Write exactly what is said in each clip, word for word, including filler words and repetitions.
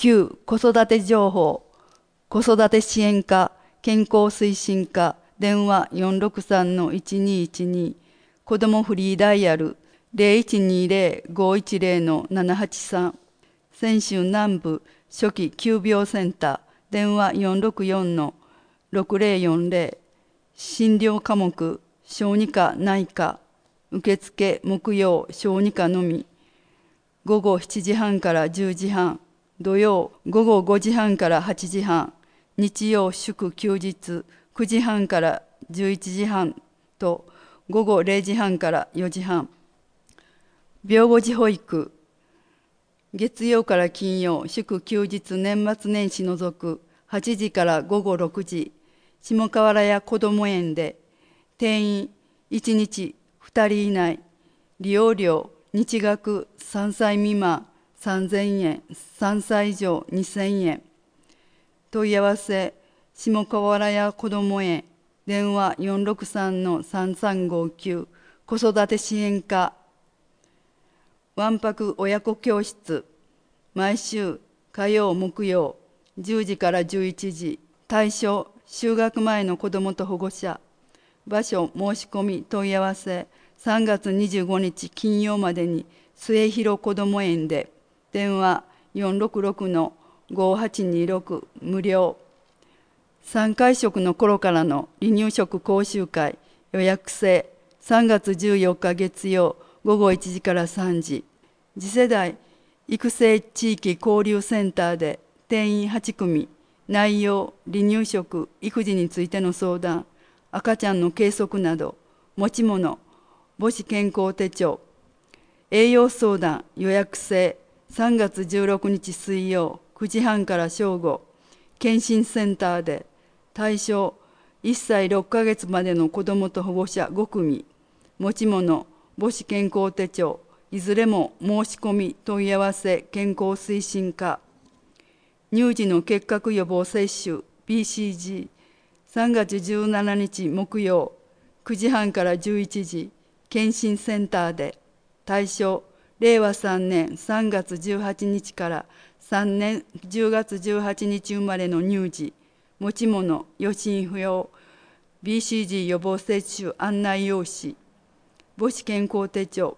旧子育て情報、子育て支援課、健康推進課、電話 よんろくさんのいちにいちに、子どもフリーダイヤル ゼロいちにゼロ ごいちゼロのななはちさん、泉州南部初期急病センター、電話よんろくよんのろくゼロよんゼロ、診療科目、小児科内科、受付木曜小児科のみ、午後しちじはんからじゅうじはん、土曜午後ごじはんからはちじはん、日曜祝休日くじはんからじゅういちじはんと午後れいじはんからよじはん。病後児保育、月曜から金曜祝休日年末年始除くはちじから午後ろくじ、下河原屋こども園で定員いちにちふたり以内、利用料日額さんさい未満さんぜんえん、さんさい以上にせんえん。問い合わせ、下河原屋こども園、電話よんろくさんのさんさんごきゅう、子育て支援課。わんぱく親子教室、毎週火曜木曜じゅうじからじゅういちじ、対象就学前の子どもと保護者。場所申し込み問い合わせ、さんがつにじゅうごにち金曜までに末広こども園で、電話よんろくろくのごはちにろく無料。さんかい食の頃からの離乳食講習会予約制、さんがつじゅうよっか月曜午後いちじからさんじ。次世代育成地域交流センターで定員はちくみ、内容離乳食育児についての相談、赤ちゃんの計測など、持ち物母子健康手帳、栄養相談予約制、さんがつじゅうろくにち水曜くじはんから正午、健診センターで、対象いっさいろっかげつまでの子どもと保護者ごくみ、持ち物母子健康手帳、いずれも申し込み問い合わせ健康推進課。乳児の結核予防接種 ビーシージー、さんがつじゅうしちにち木曜くじはんからじゅういちじ、健診センターで、対象れいわさんねんさんがつじゅうはちにちからさんねんじゅうがつじゅうはちにち生まれの乳児、持ち物予診不要 ビーシージー 予防接種案内用紙、母子健康手帳、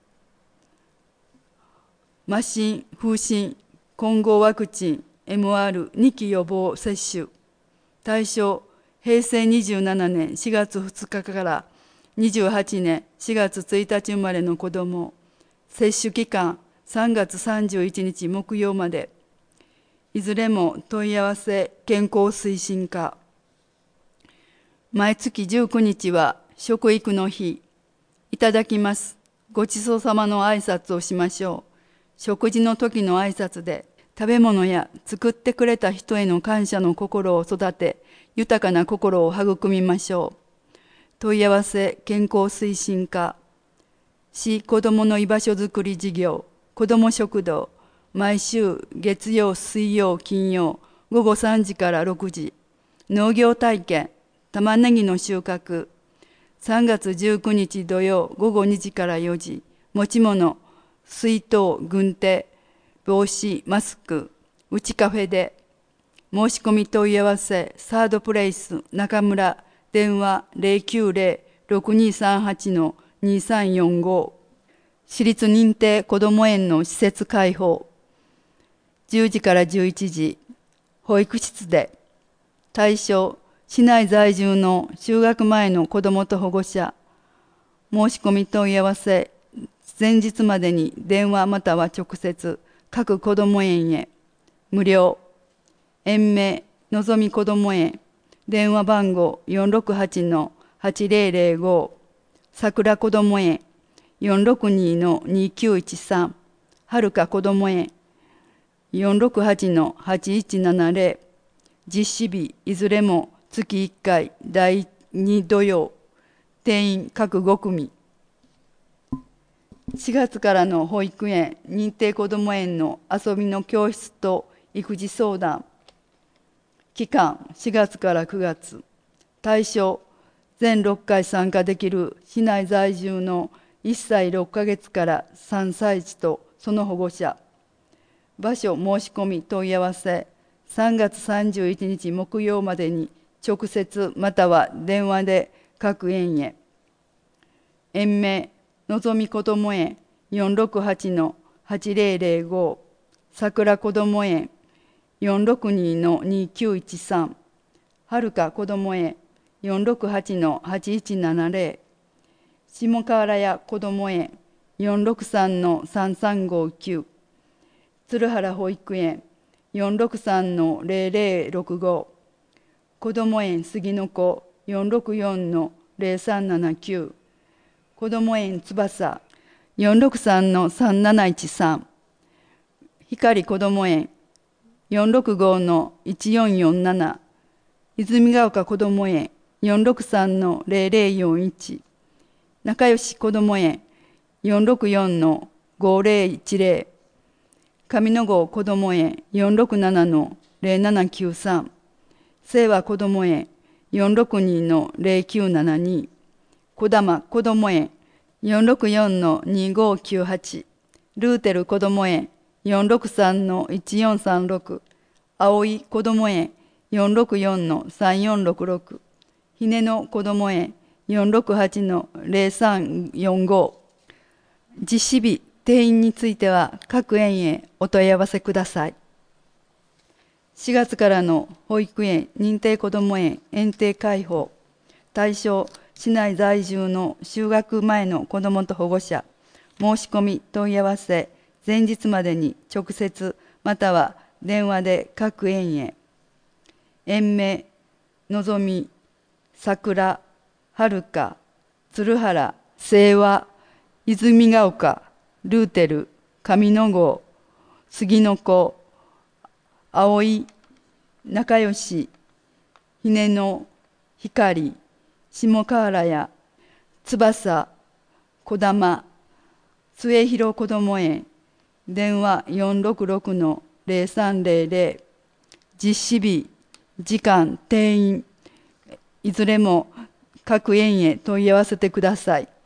麻疹、風疹、混合ワクチン エムアールに 期予防接種。対象、へいせいにじゅうななねんしがつふつかからにじゅうはちねんしがつついたち生まれの子ども。接種期間、さんがつさんじゅういちにち木曜まで。いずれも問い合わせ健康推進課。毎月じゅうくにちは食育の日。いただきます。ごちそうさまの挨拶をしましょう。食事の時の挨拶で、食べ物や作ってくれた人への感謝の心を育て、豊かな心を育みましょう。問い合わせ健康推進課。市子どもの居場所づくり事業、子ども食堂、毎週月曜、水曜、金曜、ごごさんじからろくじ。農業体験、玉ねぎの収穫。さんがつじゅうくにち土曜、ごごにじからよじ。持ち物、水筒、軍手、帽子、マスク、うちカフェで。申し込み問い合わせ、サードプレイス、中村、電話ゼロきゅうゼロ ろくにさんはちのにさんよんご。私立認定こども園の施設開放。じゅうじからじゅういちじ、保育室で。対象、市内在住の就学前の子どもと保護者。申し込み問い合わせ、前日までに電話または直接、各こども園へ。無料。園名、のぞみこども園。電話番号よんろくはちのはちゼロゼロご。桜こども園。よんろくにのにきゅういちさん。はるかこども園。よんろくはちのはちいちななゼロ。実施日、いずれも月いっかい、だいに土曜。定員各ごくみ。しがつからの保育園、認定こども園の遊びの教室と育児相談。期間、しがつからくがつ。対象、全ろっかい参加できる市内在住のいっさいろっかげつからさんさい児とその保護者。 場所申し込み問い合わせ、さんがつさんじゅういちにち木曜までに直接または電話で各園へ。園名、のぞみこども園 よんろくはちのはちぜろぜろご、桜こども園 よんろくにのにきゅういちさん、はるかこども園 よんろくはちのはちいちななぜろ、下河原屋こども園 よんろくさんのさんさんごきゅう、鶴原保育園 よんろくさんのぜろぜろろくご、こども園杉の子 よんろくよんのぜろさんななきゅう、こども園翼 よんろくさんのさんなないちさん、光こども園 よんろくごのいちよんよんなな、泉ヶ丘こども園 よんろくさんのぜろぜろよんいち、仲良しこども園 よんろくよんのごぜろいちぜろ、上野郷こども園 よんろくななのぜろななきゅうさん、清和こども園 よんろくにのぜろきゅうななに、こだまこども園 よんろくよんのにごきゅうはち、ルーテルこども園 よんろくさんのいちよんさんろく、葵こども園 よんろくよんのさんよんろくろく、ひねのこども園 よんろくはちのぜろさんよんご。実施日、定員については各園へお問い合わせください。しがつからの保育園認定こども園園庭開放、対象市内在住の就学前の子どもと保護者、申し込み問い合わせ前日までに直接または電話で各園へ。園名、のぞみ、桜、はるか、鶴原、清和、泉ヶ丘、ルーテル、上野郷、杉の子、葵、仲良し、ひねの、光、下河原屋、翼、こだま、末広こども園、電話よんろくろくのぜろさんぜろぜろ、実施日、時間、定員、いずれも各園へ問い合わせてください。